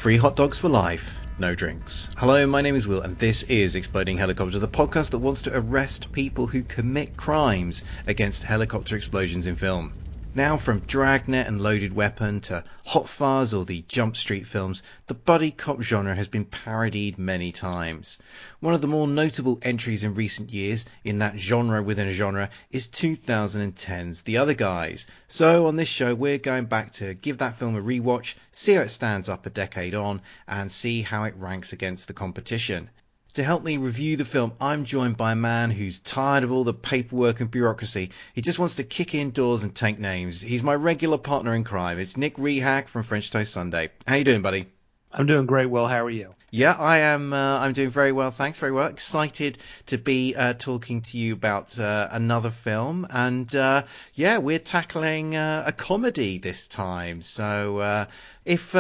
Free hot dogs for life, no drinks. Hello, my name is Will, and this is Exploding Helicopter, the podcast that wants to arrest people who commit crimes against helicopter explosions in film. Now, from Dragnet and Loaded Weapon to Hot Fuzz or the Jump Street films, the buddy cop genre has been parodied many times. One of the more notable entries in recent years in that genre within a genre is 2010's The Other Guys. So on this show we're going back to give that film a rewatch, see how it stands up a decade on, and see how it ranks against the competition. To help me review the film, I'm joined by a man who's tired of all the paperwork and bureaucracy. He just wants to kick indoors and take names. He's my regular partner in crime. It's Nick Rehack from French Toast Sunday. How you doing, buddy? I'm doing great, Will. How are you? Yeah, I am. I'm doing very well, thanks. Very well. Excited to be talking to you about another film, and we're tackling a comedy this time. So if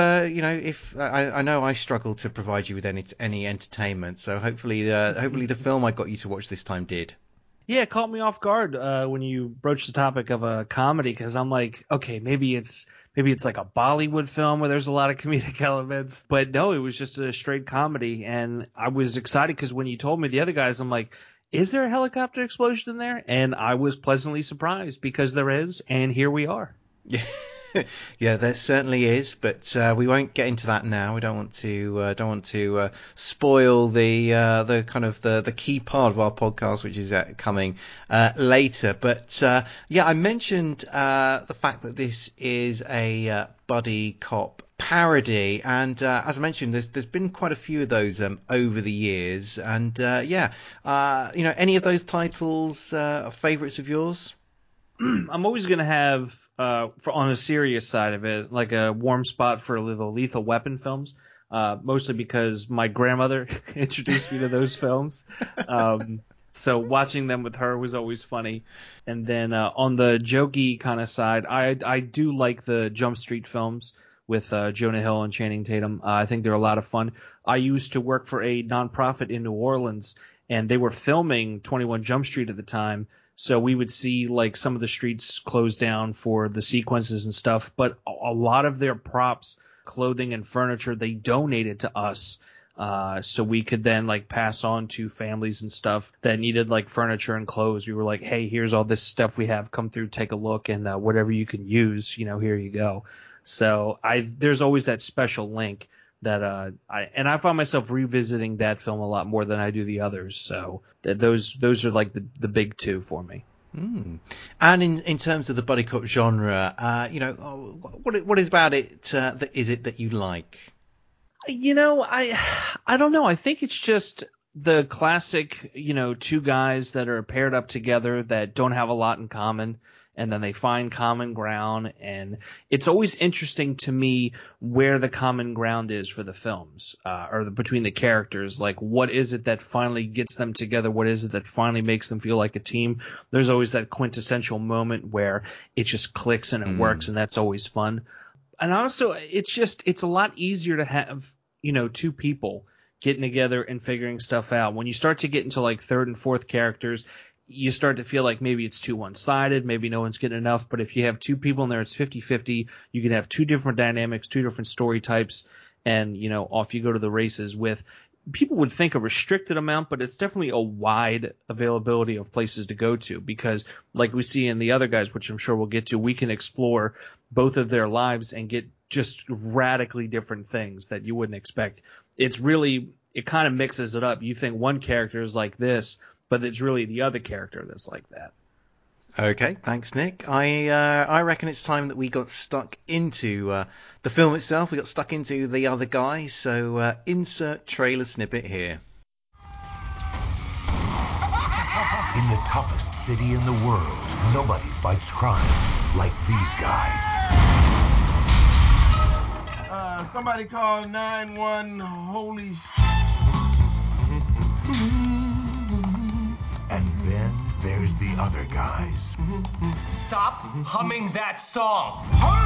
I know I struggle to provide you with any entertainment, so hopefully the film I got you to watch this time did. Yeah, it caught me off guard when you broached the topic of a comedy, because I'm like, okay, maybe it's like a Bollywood film where there's a lot of comedic elements. But no, it was just a straight comedy. And I was excited because when you told me The Other Guys, I'm like, is there a helicopter explosion in there? And I was pleasantly surprised because there is. And here we are. Yeah. Yeah, there certainly is, but we won't get into that now. We don't want to spoil the kind of the key part of our podcast, which is coming later. But I mentioned the fact that this is a buddy cop parody, and as I mentioned, there's been quite a few of those over the years, and any of those titles favorites of yours? I'm always going to have, on a serious side of it, like a warm spot for the Lethal Weapon films, mostly because my grandmother introduced me to those films. So watching them with her was always funny. And then on the jokey kind of side, I do like the Jump Street films with Jonah Hill and Channing Tatum. I think they're a lot of fun. I used to work for a nonprofit in New Orleans, and they were filming 21 Jump Street at the time. So we would see like some of the streets closed down for the sequences and stuff, but a lot of their props, clothing and furniture, they donated to us. So we could then like pass on to families and stuff that needed like furniture and clothes. We were like, hey, here's all this stuff we have. Come through, take a look, and whatever you can use, here you go. So there's always that special link that I find myself revisiting that film a lot more than I do the others. So those are like the big two for me. Mm. And in terms of the buddy cop genre, what is about it that is it that you like? I don't know. I think it's just the classic, two guys that are paired up together that don't have a lot in common, and then they find common ground. And it's always interesting to me where the common ground is for the films, between the characters. Like, what is it that finally gets them together? What is it that finally makes them feel like a team? There's always that quintessential moment where it just clicks and it works, and that's always fun. And also, it's a lot easier to have, two people getting together and figuring stuff out. When you start to get into like third and fourth characters, you start to feel like maybe it's too one-sided, maybe no one's getting enough. But if you have two people in there, it's 50-50. You can have two different dynamics, two different story types, and, off you go to the races with, people would think a restricted amount, but it's definitely a wide availability of places to go to, because like we see in The Other Guys, which I'm sure we'll get to, we can explore both of their lives and get just radically different things that you wouldn't expect. It kind of mixes it up. You think one character is like this, but it's really the other character that's like that. Okay, thanks, Nick. I reckon it's time that we got stuck into the film itself. We got stuck into The Other Guys, so insert trailer snippet here. In the toughest city in the world, nobody fights crime like these guys. Somebody call 911, holy And then there's The Other Guys. Stop humming that song.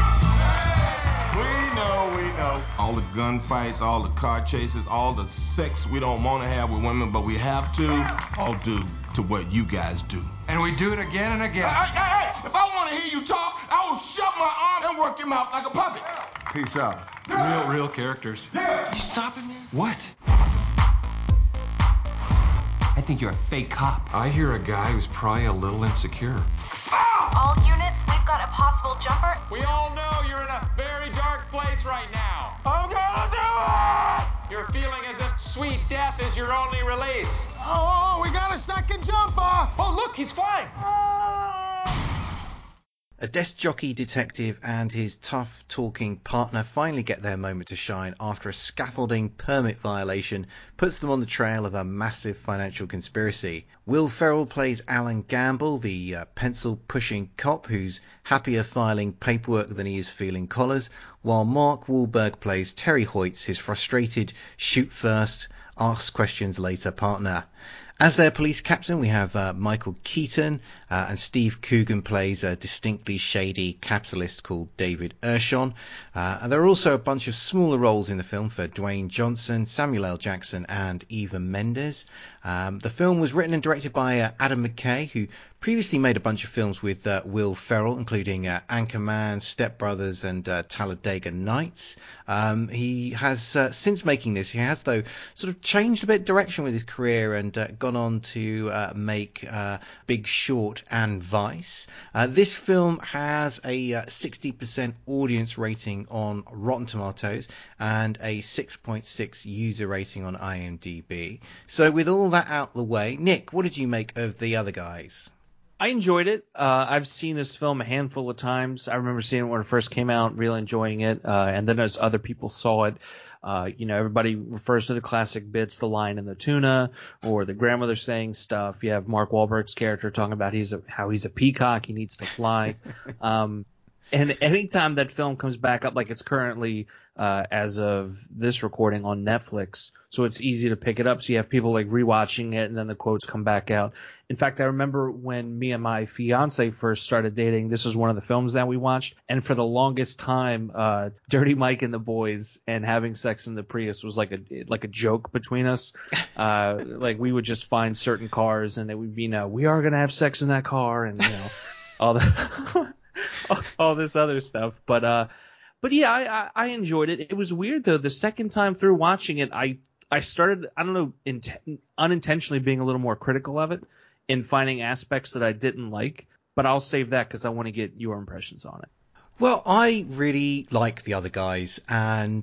We know. All the gunfights, all the car chases, all the sex we don't want to have with women, but we have to, all due to what you guys do. And we do it again and again. Hey, if I want to hear you talk, I will shove my arm and work your mouth like a puppet. Peace out. Real characters. You stopping me? What? I think you're a fake cop. I hear a guy who's probably a little insecure. All units, we've got a possible jumper. We all know you're in a very dark place right now. I'm gonna do it! You're feeling as if sweet death is your only release. Oh, we got a second jumper! Oh, look, he's flying. A desk jockey detective and his tough-talking partner finally get their moment to shine after a scaffolding permit violation puts them on the trail of a massive financial conspiracy. Will Ferrell plays Alan Gamble, the pencil-pushing cop who's happier filing paperwork than he is feeling collars, while Mark Wahlberg plays Terry Hoyts, his frustrated shoot-first, ask-questions-later partner. As their police captain, we have Michael Keaton, and Steve Coogan plays a distinctly shady capitalist called David Ershon. And there are also a bunch of smaller roles in the film for Dwayne Johnson, Samuel L. Jackson, and Eva Mendes. The film was written and directed by Adam McKay, who previously made a bunch of films with Will Ferrell, including Anchorman, Step Brothers, and Talladega Nights. He has, since making this, he has, though, sort of changed a bit direction with his career and gone on to make Big Short and Vice. This film has a 60% audience rating on Rotten Tomatoes and a 6.6 user rating on IMDb. So with all that out the way, Nick, what did you make of The Other Guys? I enjoyed it. I've seen this film a handful of times. I remember seeing it when it first came out, really enjoying it. And then as other people saw it, everybody refers to the classic bits, the line in the tuna or the grandmother saying stuff. You have Mark Wahlberg's character talking about how he's a peacock. He needs to fly. And anytime that film comes back up, like it's currently, as of this recording on Netflix, so it's easy to pick it up. So you have people like rewatching it and then the quotes come back out. In fact, I remember when me and my fiance first started dating, this was one of the films that we watched. And for the longest time, Dirty Mike and the Boys and having sex in the Prius was like a joke between us. Like we would just find certain cars and it would be, we are going to have sex in that car and, all the, all this other stuff. But yeah, I enjoyed it. It was weird though. The second time through watching it, I started, I don't know, unintentionally being a little more critical of it and finding aspects that I didn't like. But I'll save that because I want to get your impressions on it. Well, I really like The Other Guys, and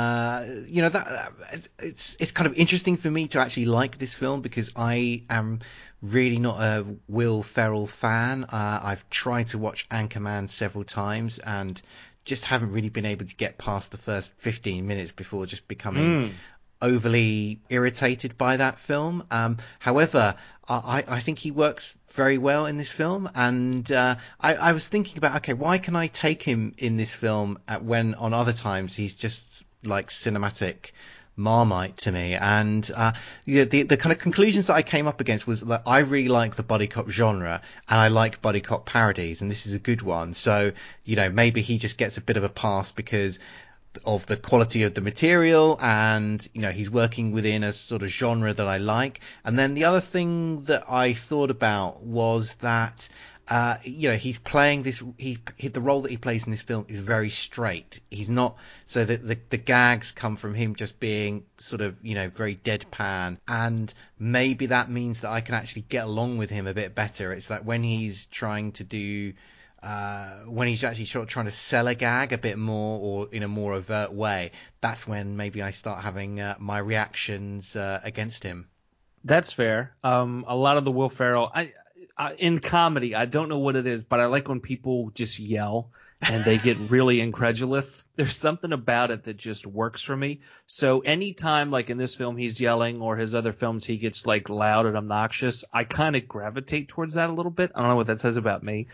that it's kind of interesting for me to actually like this film because I am really not a Will Ferrell fan. I've tried to watch Anchorman several times and just haven't really been able to get past the first 15 minutes before just becoming overly irritated by that film. However, I think he works very well in this film, and I was thinking about, okay, why can I take him in this film when on other times he's just like cinematic Marmite to me? And the kind of conclusions that I came up against was that I really like the buddy cop genre and I like buddy cop parodies, and this is a good one. So maybe he just gets a bit of a pass because of the quality of the material, and he's working within a sort of genre that I like. And then the other thing that I thought about was that he's playing this. The role that he plays in this film is very straight. He's not, so that the gags come from him just being sort of very deadpan, and maybe that means that I can actually get along with him a bit better. It's like when he's trying to do. When he's actually sort of trying to sell a gag a bit more or in a more overt way, that's when maybe I start having my reactions against him. That's fair. A lot of the Will Ferrell, in comedy, I don't know what it is, but I like when people just yell and they get really incredulous. There's something about it that just works for me. So anytime, like in this film, he's yelling, or his other films, he gets like loud and obnoxious, I kind of gravitate towards that a little bit. I don't know what that says about me.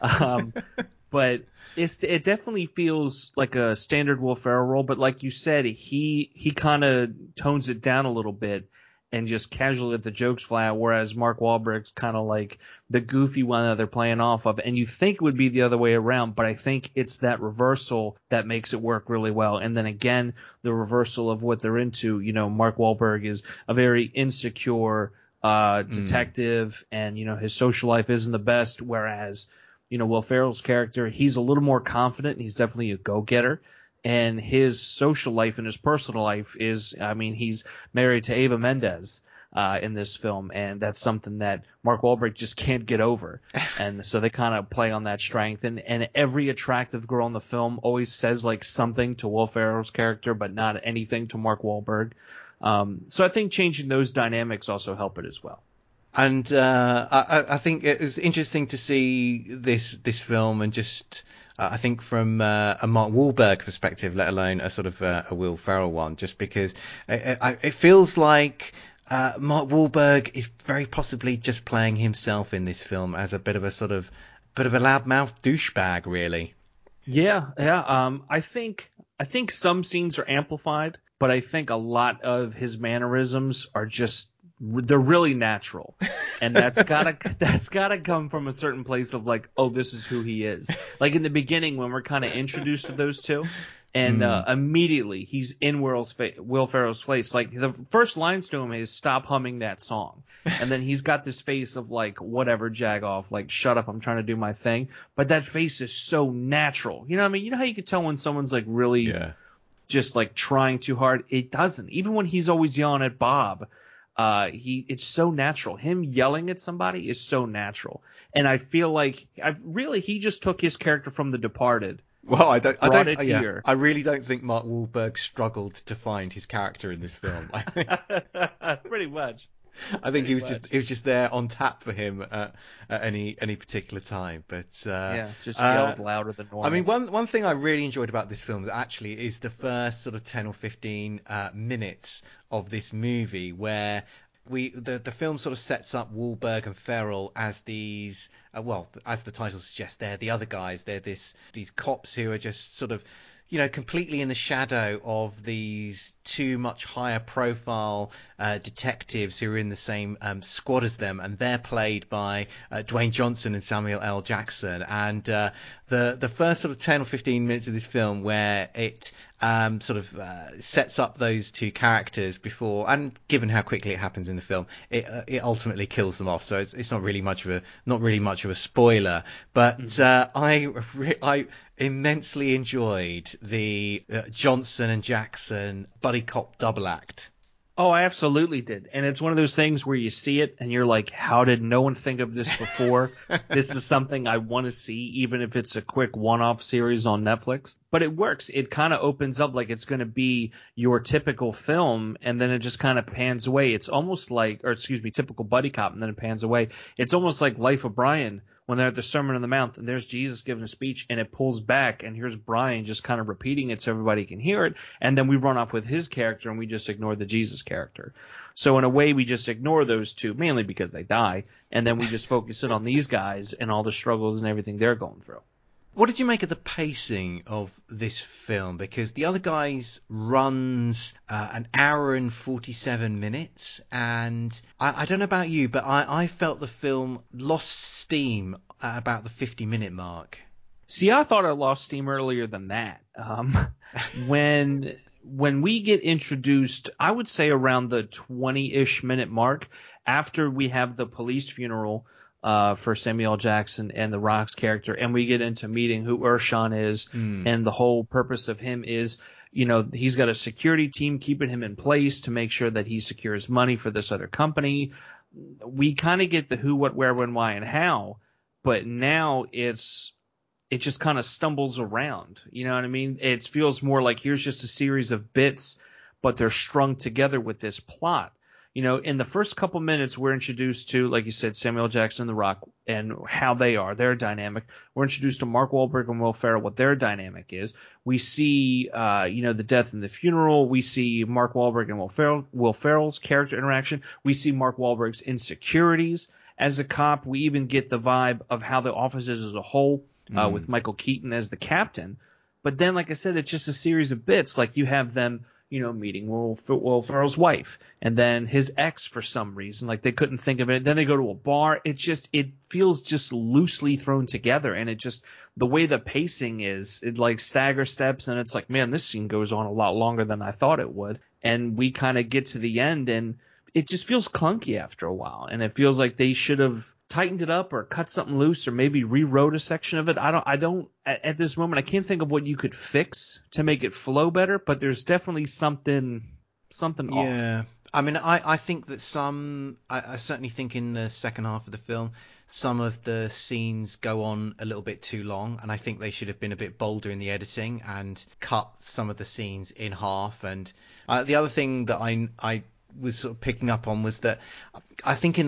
But it definitely feels like a standard Will Ferrell role. But like you said, he kind of tones it down a little bit and just casually let the jokes fly out, whereas Mark Wahlberg's kind of like the goofy one that they're playing off of. And you think it would be the other way around, but I think it's that reversal that makes it work really well. And then again, the reversal of what they're into. Mark Wahlberg is a very insecure detective, and his social life isn't the best, whereas Will Ferrell's character, he's a little more confident, and he's definitely a go-getter. and his social life and his personal life is, I mean, he's married to Eva Mendes in this film, and that's something that Mark Wahlberg just can't get over. And so they kind of play on that strength, and every attractive girl in the film always says like something to Will Ferrell's character, but not anything to Mark Wahlberg. So I think changing those dynamics also help it as well. And I think it was interesting to see this film, and just I think from a Mark Wahlberg perspective, let alone a sort of a Will Ferrell one, just because it feels like Mark Wahlberg is very possibly just playing himself in this film as a bit of a loudmouth douchebag, really. Yeah. I think some scenes are amplified, but I think a lot of his mannerisms are just, they're really natural, and that's gotta come from a certain place of like, oh, this is who he is. Like in the beginning when we're kind of introduced to those two, and immediately he's in Will Ferrell's face. Like the first lines to him is "Stop humming that song," and then he's got this face of like, whatever, jag off, like shut up, I'm trying to do my thing. But that face is so natural. You know what I mean? You know how you can tell when someone's like really just like trying too hard? It doesn't. Even when he's always yelling at Bob. It's so natural. Him yelling at somebody is so natural, and I feel like he just took his character from The Departed. Well, Here. I really don't think Mark Wahlberg struggled to find his character in this film. Pretty much. I think it was just there on tap for him at any particular time. But just yelled louder than normal. I mean, one thing I really enjoyed about this film actually is the first sort of 10 or 15 minutes of this movie, where the film sort of sets up Wahlberg and Ferrell as these, as the title suggests, they're the other guys. They're these cops who are just sort of, completely in the shadow of these two much higher profile detectives who are in the same squad as them, and they're played by Dwayne Johnson and Samuel L. Jackson. And the first sort of 10 or 15 minutes of this film, where it sets up those two characters before, and given how quickly it happens in the film, it ultimately kills them off. So it's not really much of a spoiler. But I immensely enjoyed the Johnson and Jackson buddy cop double act. Oh, I absolutely did. And it's one of those things where you see it and you're like, how did no one think of this before? This is something I want to see, even if it's a quick one-off series on Netflix. But it works. It kind of opens up like it's going to be your typical film, and then it just kind of pans away. It's almost like, typical buddy cop, and then it pans away. It's almost like Life of Brian, when they're at the Sermon on the Mount and there's Jesus giving a speech, and it pulls back and here's Brian just kind of repeating it so everybody can hear it. And then we run off with his character and we just ignore the Jesus character. So in a way, we just ignore those two, mainly because they die. And then we just focus in on these guys and all the struggles and everything they're going through. What did you make of the pacing of this film? Because The Other Guys runs an hour and 47 minutes, and I don't know about you, but I felt the film lost steam at about the 50-minute mark. See, I thought it lost steam earlier than that. When we get introduced, I would say around the 20-ish minute mark, after we have the police funeral for Samuel L. Jackson and The Rock's character, and we get into meeting who Urshan is, and the whole purpose of him is, he's got a security team keeping him in place to make sure that he secures money for this other company. We kind of get the who, what, where, when, why, and how, but now it just kind of stumbles around. You know what I mean? It feels more like here's just a series of bits, but they're strung together with this plot. In the first couple minutes, we're introduced to, like you said, Samuel L. Jackson and The Rock and how they are, their dynamic. We're introduced to Mark Wahlberg and Will Ferrell, what their dynamic is. We see, the death and the funeral. We see Mark Wahlberg and Will Ferrell's character interaction. We see Mark Wahlberg's insecurities as a cop. We even get the vibe of how the office is as a whole, with Michael Keaton as the captain. But then, like I said, it's just a series of bits. Like you have them, meeting Will Ferrell's wife, and then his ex for some reason, like they couldn't think of it. Then they go to a bar. It feels just loosely thrown together, and the way the pacing is, it like stagger steps, and it's like, man, this scene goes on a lot longer than I thought it would. And we kind of get to the end, and it just feels clunky after a while, and it feels like they should have tightened it up or cut something loose or maybe rewrote a section of it. I don't at this moment, I can't think of what you could fix to make it flow better, but there's definitely something off. Yeah. I mean, I think that I certainly think in the second half of the film, some of the scenes go on a little bit too long, and I think they should have been a bit bolder in the editing and cut some of the scenes in half. And the other thing that I was sort of picking up on was that I think in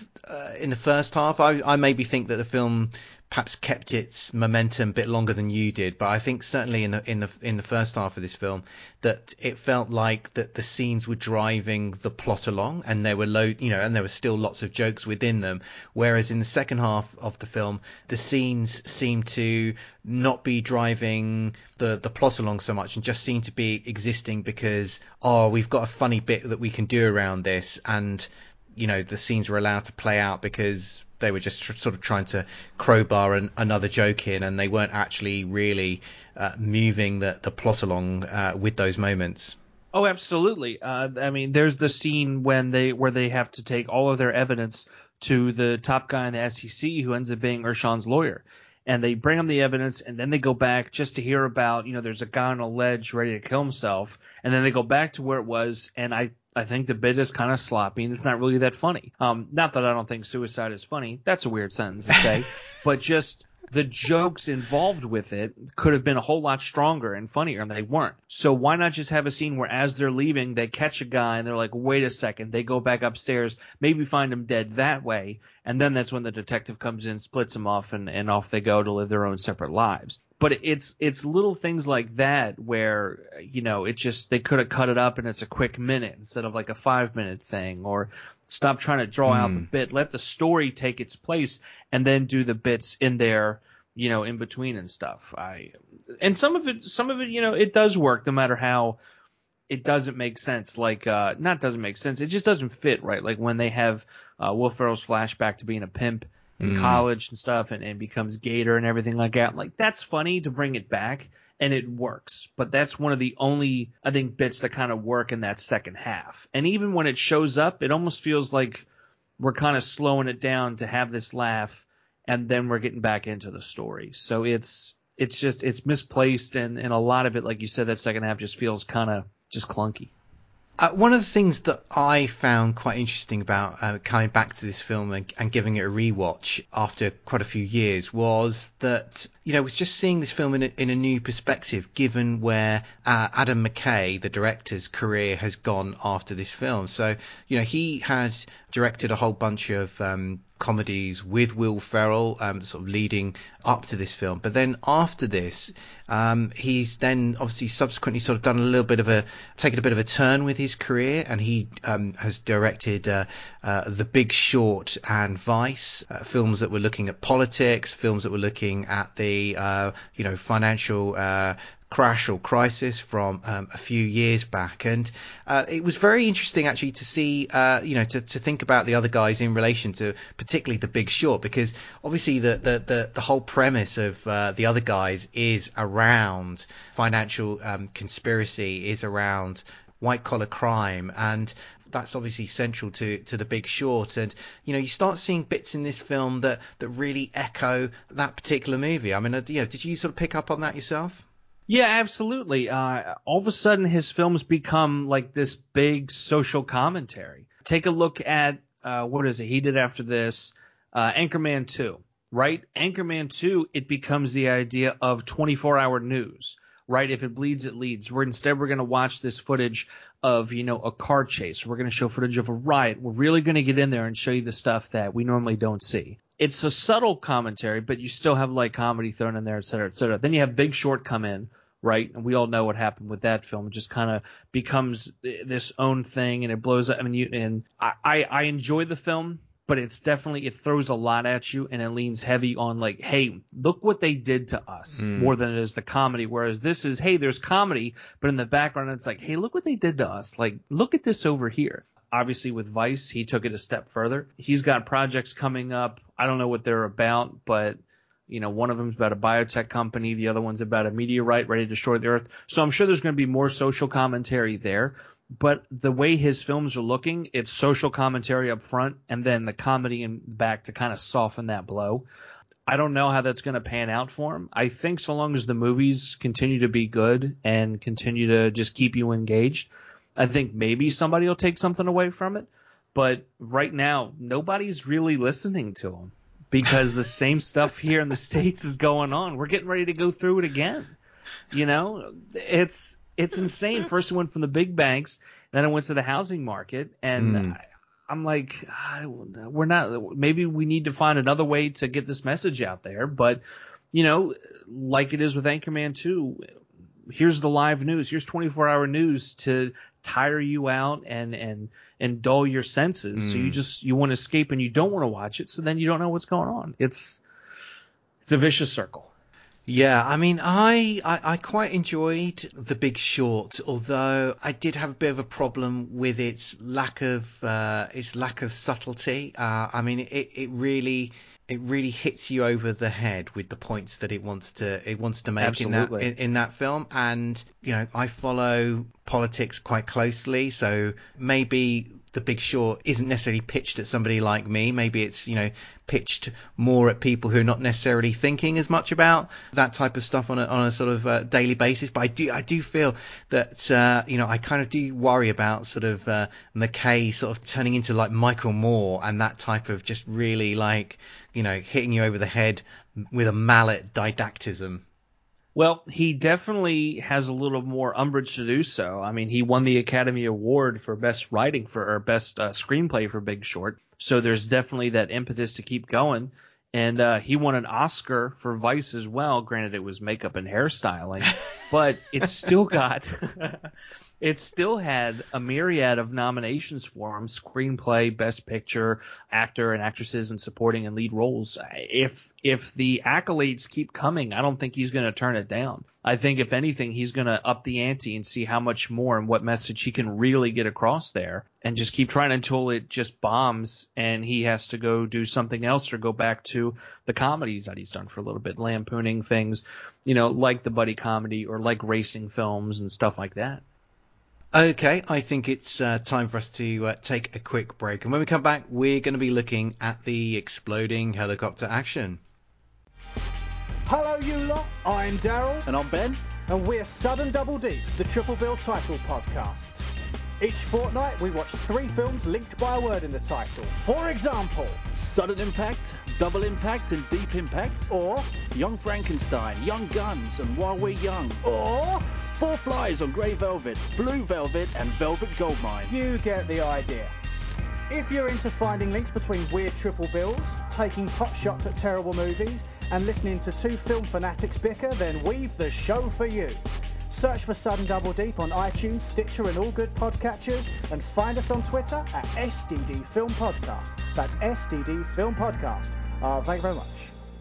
the first half, I maybe think that the film perhaps kept its momentum a bit longer than you did, but I think certainly in the first half of this film that it felt like that the scenes were driving the plot along, and there were and there were still lots of jokes within them. Whereas in the second half of the film, the scenes seemed to not be driving the plot along so much, and just seemed to be existing because we've got a funny bit that we can do around this, and the scenes were allowed to play out because they were just sort of trying to crowbar another joke in, and they weren't actually really moving the plot along with those moments. Oh, absolutely. I mean, there's the scene where they have to take all of their evidence to the top guy in the SEC who ends up being Urshan's lawyer. And they bring him the evidence, and then they go back just to hear about, there's a guy on a ledge ready to kill himself. And then they go back to where it was, and I think the bit is kind of sloppy, and it's not really that funny. Not that I don't think suicide is funny. That's a weird sentence to say. But just the jokes involved with it could have been a whole lot stronger and funnier, and they weren't. So why not just have a scene where as they're leaving, they catch a guy, and they're like, wait a second. They go back upstairs, maybe find him dead that way, and then that's when the detective comes in, splits them off, and off they go to live their own separate lives. But it's little things like that where, they could have cut it up and it's a quick minute instead of like a 5-minute thing, or stop trying to draw out the bit, let the story take its place, and then do the bits in there, in between and stuff. And some of it, it does work no matter how it doesn't make sense. Like, not doesn't make sense. It just doesn't fit right. Like when they have Will Ferrell's flashback to being a pimp in college and stuff, and becomes Gator and everything like that. Like, that's funny to bring it back, and it works. But that's one of the only, I think, bits that kind of work in that second half. And even when it shows up, it almost feels like we're kind of slowing it down to have this laugh, and then we're getting back into the story. So it's misplaced, and a lot of it, like you said, that second half just feels kind of just clunky. One of the things that I found quite interesting about coming back to this film and giving it a rewatch after quite a few years was that, was just seeing this film in a new perspective, given where Adam McKay, the director's career, has gone after this film. So, he had directed a whole bunch of comedies with Will Ferrell, sort of leading up to this film. But then after this, he's then obviously subsequently sort of taken a bit of a turn with his career, and he has directed The Big Short and Vice, films that were looking at politics, films that were looking at the financial crash or crisis from a few years back. And it was very interesting actually to see, to think about the other guys in relation to particularly The Big Short, because obviously the whole premise of the other guys is around financial conspiracy, is around white collar crime, and that's obviously central to The Big Short. And you start seeing bits in this film that really echo that particular movie. I mean, did you sort of pick up on that yourself? Yeah, absolutely. All of a sudden, his films become like this big social commentary. Take a look at, what is it he did after this? Anchorman 2, right? Anchorman 2, it becomes the idea of 24-hour news, right? If it bleeds, it leads. We're going to watch this footage of, a car chase. We're going to show footage of a riot. We're really going to get in there and show you the stuff that we normally don't see. It's a subtle commentary, but you still have like comedy thrown in there, et cetera, et cetera. Then you have Big Short come in, right? And we all know what happened with that film. It just kind of becomes this own thing, and it blows up. I mean, I enjoy the film, but it throws a lot at you, and it leans heavy on like, hey, look what they did to us, more than it is the comedy. Whereas this is, hey, there's comedy, but in the background, it's like, hey, look what they did to us. Like, look at this over here. Obviously, with Vice, he took it a step further. He's got projects coming up. I don't know what they're about, but One of them's about a biotech company. The other one's about a meteorite ready to destroy the Earth. So I'm sure there's going to be more social commentary there. But the way his films are looking, it's social commentary up front and then the comedy in back to kind of soften that blow. I don't know how that's going to pan out for him. I think so long as the movies continue to be good and continue to just keep you engaged, I think maybe somebody will take something away from it. But right now, nobody's really listening to him because the same stuff here in the States is going on. We're getting ready to go through it again. It's insane. First it went from the big banks, then it went to the housing market, and I'm like, we're not. Maybe we need to find another way to get this message out there. But like it is with Anchorman 2, here's the live news. Here's 24-hour news to tire you out and dull your senses. So you want to escape and you don't want to watch it. So then you don't know what's going on. It's a vicious circle. Yeah, I mean, I quite enjoyed The Big Short, although I did have a bit of a problem with its lack of subtlety. I mean, it really hits you over the head with the points that it wants to make Absolutely. in that film. And I follow politics quite closely, so maybe The Big Short isn't necessarily pitched at somebody like me. Maybe it's pitched more at people who are not necessarily thinking as much about that type of stuff on a sort of daily basis. But I do feel that I kind of do worry about sort of McKay sort of turning into like Michael Moore and that type of just really like hitting you over the head with a mallet didactism. Well, he definitely has a little more umbrage to do so. I mean, he won the Academy Award for best screenplay for Big Short. So there's definitely that impetus to keep going. And he won an Oscar for Vice as well. Granted, it was makeup and hairstyling, but it still had a myriad of nominations for him: screenplay, best picture, actor and actresses in supporting and lead roles. If the accolades keep coming, I don't think he's going to turn it down. I think if anything, he's going to up the ante and see how much more and what message he can really get across there, and just keep trying until it just bombs and he has to go do something else or go back to the comedies that he's done for a little bit, lampooning things, like the buddy comedy or like racing films and stuff like that. Okay, I think it's time for us to take a quick break. And when we come back, we're going to be looking at the exploding helicopter action. Hello, you lot. I'm Daryl. And I'm Ben. And we're Sudden Double Deep, the Triple Bill title podcast. Each fortnight, we watch 3 films linked by a word in the title. For example, Sudden Impact, Double Impact, and Deep Impact. Or Young Frankenstein, Young Guns, and While We're Young. Or 4 Flies on Grey Velvet, Blue Velvet, and Velvet Goldmine. You get the idea. If you're into finding links between weird triple bills, taking pot shots at terrible movies, and listening to 2 film fanatics bicker, then we've the show for you. Search for Sudden Double Deep on iTunes, Stitcher, and all good podcatchers, and find us on Twitter at SDD Film Podcast. That's SDD Film Podcast. Thank you very much.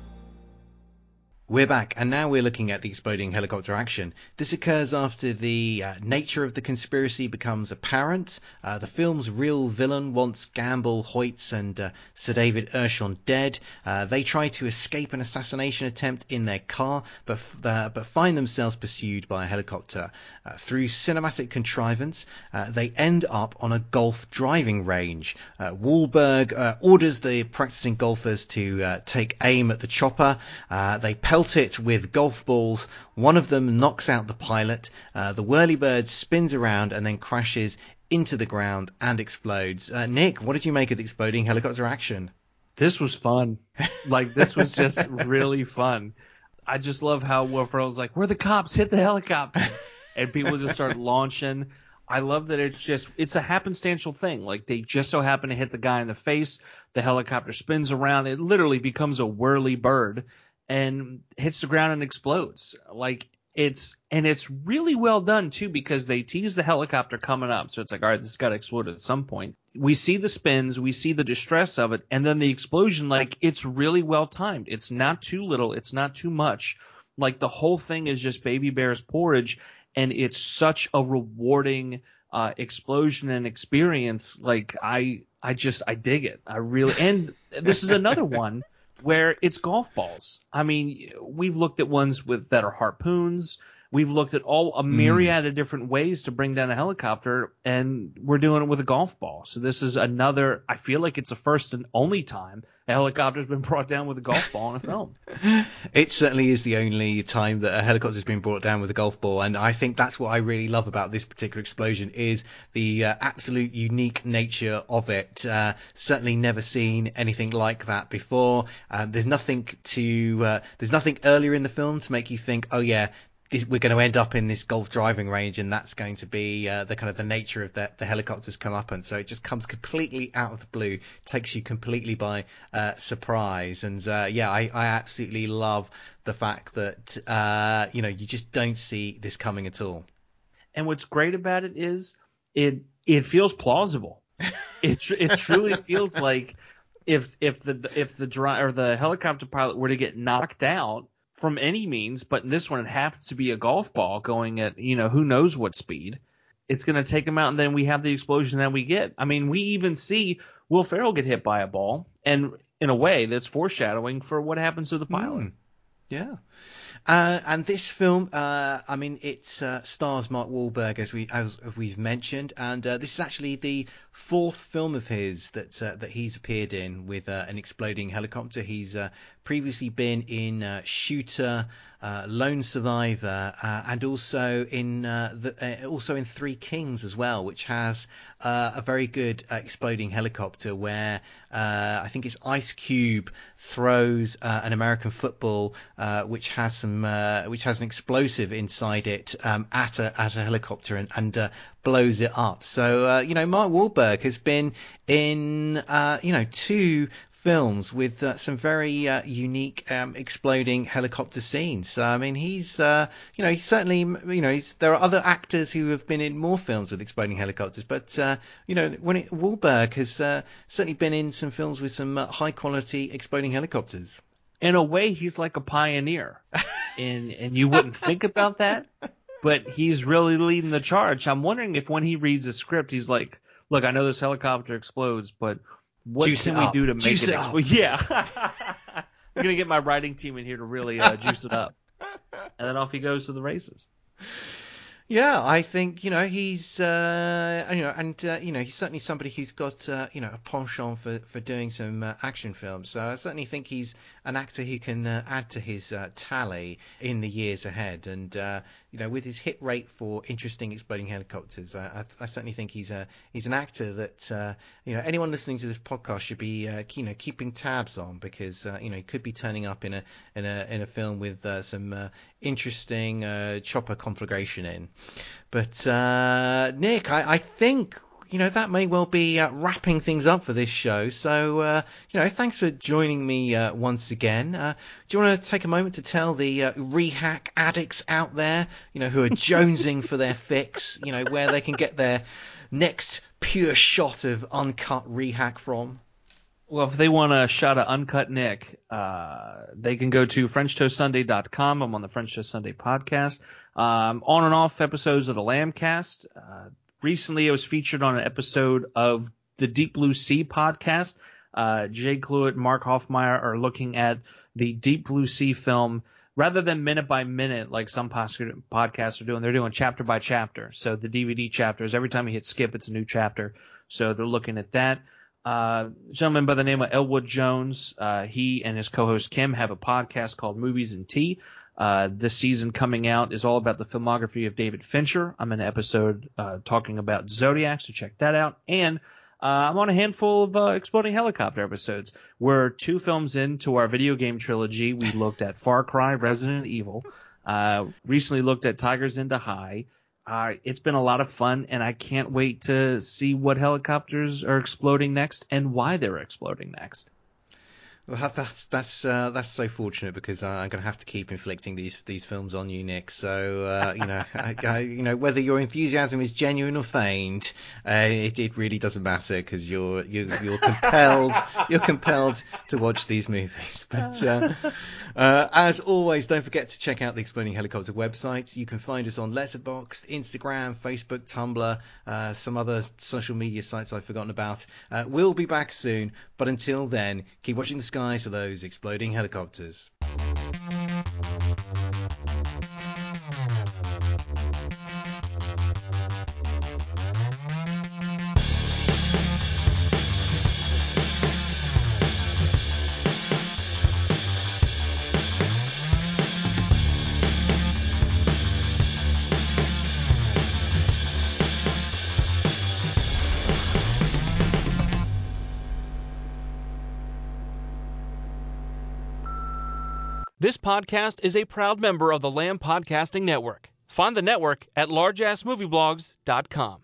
We're back, and now we're looking at the exploding helicopter action. This occurs after the nature of the conspiracy becomes apparent. The film's real villain wants Gamble, Hoyts, and Sir David Ershon dead. They try to escape an assassination attempt in their car, but find themselves pursued by a helicopter. Through cinematic contrivance, they end up on a golf driving range. Wahlberg orders the practicing golfers to take aim at the chopper. They pelt it with golf balls. One of them knocks out the pilot. The whirlybird spins around and then crashes into the ground and explodes. Nick, what did you make of the exploding helicopter action? This was fun. This was just really fun. I just love how Will Ferrell's like, "We're the cops, hit the helicopter," and people just start launching. I love that it's a happenstantial thing. Like, they just so happen to hit the guy in the face. The helicopter spins around. It literally becomes a whirly bird and hits the ground and explodes. It's really well done too, because they tease the helicopter coming up. So it's like, all right, this has got to explode at some point. We see the spins, we see the distress of it, and then the explosion, it's really well timed. It's not too little, it's not too much. The whole thing is just Baby Bear's porridge, and it's such a rewarding explosion and experience. I dig it. I really, and this is another one where it's golf balls. I mean, we've looked at ones that are harpoons. We've looked at a myriad of different ways to bring down a helicopter, and we're doing it with a golf ball. So this is another, I feel like it's the first and only time a helicopter's been brought down with a golf ball in a film. It certainly is the only time that a helicopter's been brought down with a golf ball, and I think that's what I really love about this particular explosion is the absolute unique nature of it. Certainly never seen anything like that before. There's nothing earlier in the film to make you think, oh yeah, we're going to end up in this golf driving range, and that's going to be the kind of the nature of the helicopter's come up. And so it just comes completely out of the blue, takes you completely by surprise. And I absolutely love the fact that you just don't see this coming at all. And what's great about it is it feels plausible. It truly feels like if the helicopter pilot were to get knocked out from any means, but in this one it happens to be a golf ball going at who knows what speed, it's going to take him out, and then we have the explosion that we get. I mean, we even see Will Ferrell get hit by a ball, and in a way that's foreshadowing for what happens to the pilot. Yeah. And this film, it stars Mark Wahlberg, as we've mentioned, and this is actually the fourth film of his that he's appeared in with an exploding helicopter. He's previously been in Shooter, Lone Survivor, and also in Three Kings as well, which has a very good exploding helicopter where I think it's Ice Cube throws an American football which has an explosive inside it at a helicopter and blows it up. So Mark Wahlberg has been in two films with some very unique exploding helicopter scenes. So I mean, he's certainly there are other actors who have been in more films with exploding helicopters, but Wahlberg has certainly been in some films with some high quality exploding helicopters. In a way, he's like a pioneer, and you wouldn't think about that, but he's really leading the charge. I'm wondering if when he reads the script, he's like, "Look, I know this helicopter explodes, but what can we do to make it explode?" Yeah, I'm gonna get my writing team in here to really juice it up, and then off he goes to the races. Yeah, I think he's he's certainly somebody who's got a penchant for doing some action films. So I certainly think he's an actor who can add to his tally in the years ahead. And with his hit rate for interesting exploding helicopters, I certainly think he's an actor that anyone listening to this podcast should be keeping tabs on, because he could be turning up in a film with some interesting chopper conflagration in. But Nick, I think that may well be wrapping things up for this show. So thanks for joining me once again. Do you want to take a moment to tell the rehack addicts out there, who are jonesing for their fix, where they can get their next pure shot of uncut rehack from? Well, if they want a shot of Uncut Nick, they can go to FrenchToastSunday.com. I'm on the French Toast Sunday podcast. On and off episodes of the Lambcast. Recently, I was featured on an episode of the Deep Blue Sea podcast. Jay Cluett and Mark Hoffmeyer are looking at the Deep Blue Sea film rather than minute by minute like some podcasts are doing. They're doing chapter by chapter. So the DVD chapters, every time you hit skip, it's a new chapter. So they're looking at that. A gentleman by the name of Elwood Jones, he and his co-host Kim have a podcast called Movies and Tea. This season coming out is all about the filmography of David Fincher. I'm in an episode talking about Zodiac, so check that out. And I'm on a handful of exploding helicopter episodes. We're 2 films into our video game trilogy. We looked at Far Cry, Resident Evil. Recently looked at Tigers into High. It's been a lot of fun, and I can't wait to see what helicopters are exploding next and why they're exploding next. Well, that's so fortunate, because I'm going to have to keep inflicting these films on you, Nick. So whether your enthusiasm is genuine or feigned, it really doesn't matter, because you're compelled to watch these movies. But as always, don't forget to check out the Exploding Helicopter website. You can find us on Letterboxd, Instagram, Facebook, Tumblr, some other social media sites I've forgotten about. We'll be back soon, but until then, keep watching the sky skies for those exploding helicopters. This podcast is a proud member of the Lamb Podcasting Network. Find the network at largeassmovieblogs.com.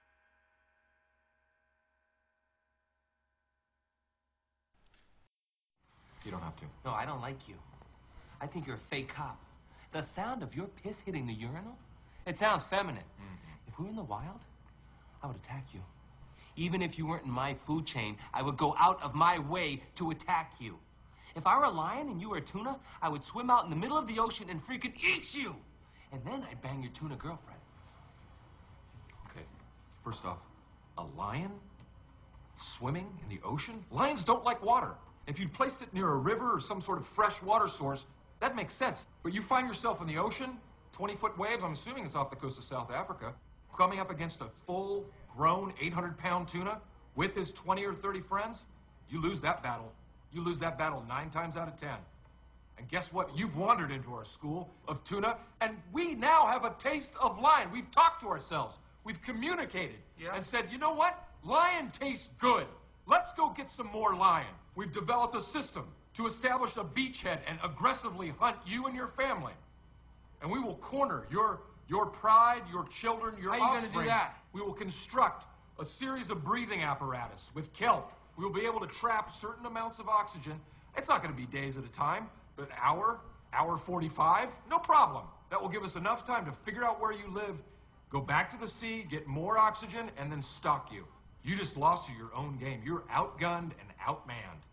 You don't have to. No, I don't like you. I think you're a fake cop. The sound of your piss hitting the urinal, it sounds feminine. If we were in the wild, I would attack you. Even if you weren't in my food chain, I would go out of my way to attack you. If I were a lion and you were a tuna, I would swim out in the middle of the ocean and freaking eat you. And then I'd bang your tuna girlfriend. Okay, first off, a lion swimming in the ocean? Lions don't like water. If you'd placed it near a river or some sort of fresh water source, that makes sense. But you find yourself in the ocean, 20-foot waves, I'm assuming it's off the coast of South Africa, coming up against a full-grown 800-pound tuna with his 20 or 30 friends, you lose that battle. You lose that battle 9 times out of 10. And guess what? You've wandered into our school of tuna, and we now have a taste of lion. We've talked to ourselves. We've communicated and said, you know what? Lion tastes good. Let's go get some more lion. We've developed a system to establish a beachhead and aggressively hunt you and your family. And we will corner your pride, your children, your offspring. How are you going to do that? We will construct a series of breathing apparatus with kelp. We will be able to trap certain amounts of oxygen. It's not going to be days at a time, but an hour 45, no problem. That will give us enough time to figure out where you live, go back to the sea, get more oxygen, and then stalk you. You just lost to your own game. You're outgunned and outmanned.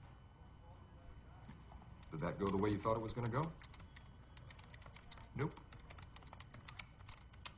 Did that go the way you thought it was going to go? Nope.